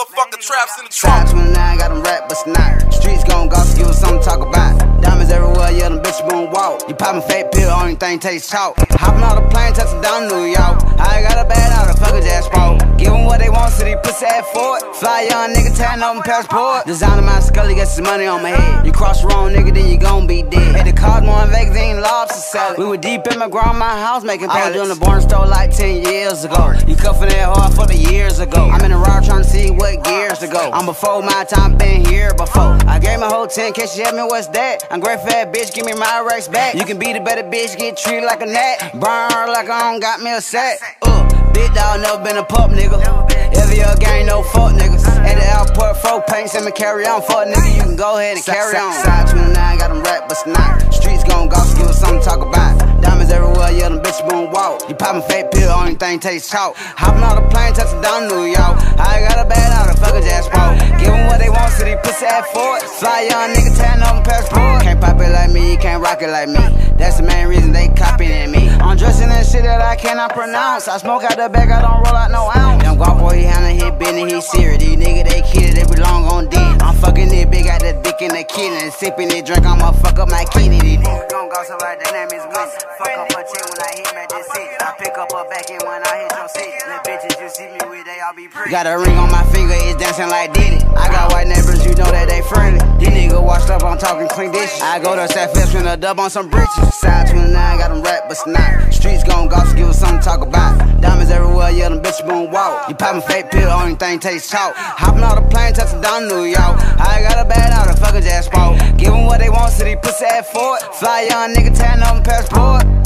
motherfucking traps in the trunk. 29 got them rap, but snot. Streets gon' gossip, give us something to talk about. Diamonds everywhere, yeah, them bitches won't walk. You poppin' fake pill, only thing tastes chalk. Hoppin' on the plane, touchin' down New York. I got a bad out, the fuckers just spoke. Give them what they want, so they pussy ass for it. Fly young nigga, tan open passport. Designer my scully, got some money on my head. You cross the wrong nigga, then you gon' be dead. Had the Cosmo in Vegas, ain't lobster salad. We were deep in my grandma's house, making pallets. I was doing the born store like 10 years ago. You cuffin' that hard for the years ago. I'm in the ride trying to see what gears to go. I'm before my time, been here before. I gave my whole 10, can she help me, what's that? I'm great fat bitch, give me my racks back. You can be the better bitch, get treated like a gnat. Burn like I don't got me a sack. Big dog, never been a pup, nigga. Every other gang, no fuck niggas. At the airport, 4 paints, and me carry on. Fuck nigga, you can go ahead and carry on. Side 29, got them rap, but snot. Streets gon' gossip, give us something to talk about. Diamonds everywhere, yeah, them bitches won't walk. You poppin' fake pill, only thing tastes chalk. Hoppin' on the plane, touchin' down New York. I got a bad out, the fuckers just spoke. Give them what they want, so they pussy ass for it. Fly young nigga, tan open passport. Can't pop it like me, you can't rock it like me. That's the main reason they copyin' me. I'm dressing in shit that I cannot pronounce. I smoke out the bag, I don't roll out no ounce. Young guap boy, he handle his business, he serious. These niggas, they kidded, they belong on D. I'm fucking it big, got the dick in the kidney. Sippin' it drink, I'ma fuck up my kidney. These niggas gon' go so like the name is Wiz. Fuck up a chick when I hit me this shit. I pick up her back end when I hit your seat. The bitches you see me with, they all be pretty. Got a ring on my finger, it's dancing like Diddy. I got white neighbors, you know that they friendly. These niggas washed up, I'm talking clean dishes. I go to Southwest, spend a dub on some britches. Side 29, got them rap, but snot. Streets gon' gossip, give us something to talk about. Diamonds everywhere, yeah, them bitches won't walk. You poppin' fake pill, only thing tastes chalk. Hoppin' on the plane, touchin' down New York. I got a bad out, the fuckers just spoke. Give them what they want, so they pussy ass for it. Fly young nigga, tan open passport.